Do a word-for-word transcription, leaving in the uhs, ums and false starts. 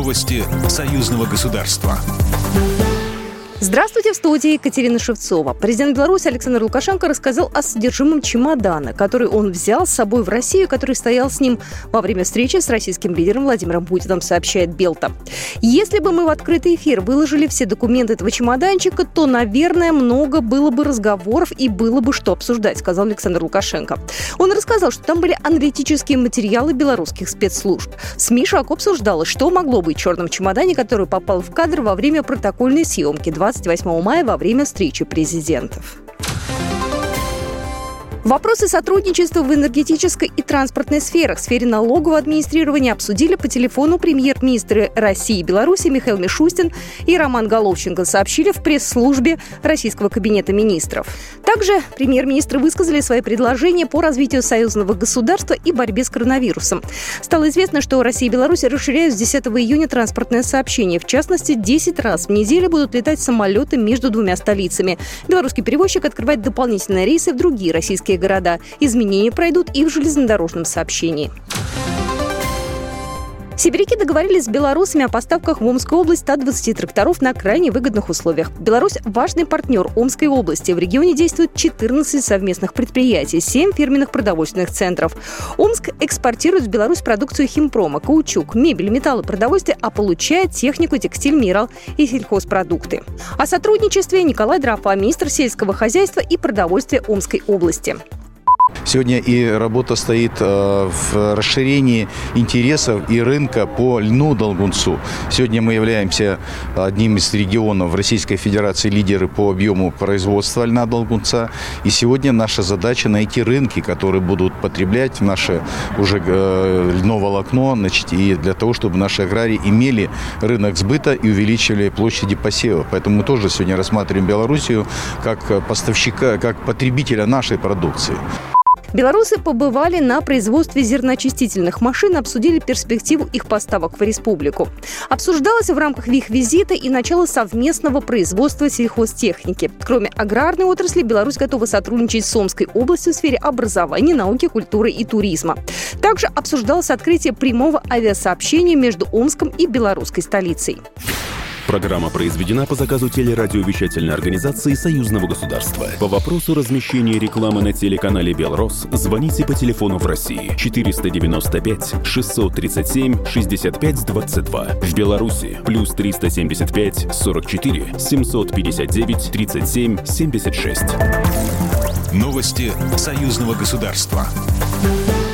Новости союзного государства. Здравствуйте, в студии Екатерина Шевцова. Президент Беларуси Александр Лукашенко рассказал о содержимом чемодана, который он взял с собой в Россию, который стоял с ним во время встречи с российским лидером Владимиром Путиным, сообщает Белта. Если бы мы в открытый эфир выложили все документы этого чемоданчика, то, наверное, много было бы разговоров и было бы что обсуждать, сказал Александр Лукашенко. Он рассказал, что там были аналитические материалы белорусских спецслужб. В СМИ широко обсуждалось, что могло быть в черном чемодане, который попал в кадр во время протокольной съемки двадцать восьмого мая во время встречи президентов. Вопросы сотрудничества в энергетической и транспортной сферах, в сфере налогового администрирования обсудили по телефону премьер-министры России и Беларуси Михаил Мишустин и Роман Головченко, сообщили в пресс-службе Российского кабинета министров. Также премьер-министры высказали свои предложения по развитию союзного государства и борьбе с коронавирусом. Стало известно, что Россия и Беларусь расширяют с десятого июня транспортное сообщение. В частности, десять раз в неделю будут летать самолеты между двумя столицами. Белорусский перевозчик открывает дополнительные рейсы в другие российские города. Изменения пройдут и в железнодорожном сообщении. Сибиряки договорились с белорусами о поставках в Омскую область ста двадцати тракторов на крайне выгодных условиях. Беларусь – важный партнер Омской области. В регионе действует четырнадцать совместных предприятий, семь фирменных продовольственных центров. Омск экспортирует в Беларусь продукцию химпрома, каучук, мебель, металлы, продовольствие, а получает технику, текстиль, минерал и сельхозпродукты. О сотрудничестве Николай Дрофа, министр сельского хозяйства и продовольствия Омской области. Сегодня и работа стоит э, в расширении интересов и рынка по льну долгунцу. Сегодня мы являемся одним из регионов Российской Федерации лидеры по объему производства льна долгунца. И сегодня наша задача найти рынки, которые будут потреблять наше уже э, льноволокно, значит, и для того, чтобы наши аграрии имели рынок сбыта и увеличивали площади посева. Поэтому мы тоже сегодня рассматриваем Белоруссию как поставщика, как потребителя нашей продукции. Белорусы побывали на производстве зерноочистительных машин, обсудили перспективу их поставок в республику. Обсуждалось в рамках их визита и начало совместного производства сельхозтехники. Кроме аграрной отрасли, Беларусь готова сотрудничать с Омской областью в сфере образования, науки, культуры и туризма. Также обсуждалось открытие прямого авиасообщения между Омском и белорусской столицей. Программа произведена по заказу телерадиовещательной организации Союзного государства. По вопросу размещения рекламы на телеканале «Белрос» звоните по телефону в России четыреста девяносто пять шестьсот тридцать семь шестьдесят пять двадцать два. В Беларуси плюс триста семьдесят пять сорок четыре семьсот пятьдесят девять тридцать семь семьдесят шесть. Новости союзного государства.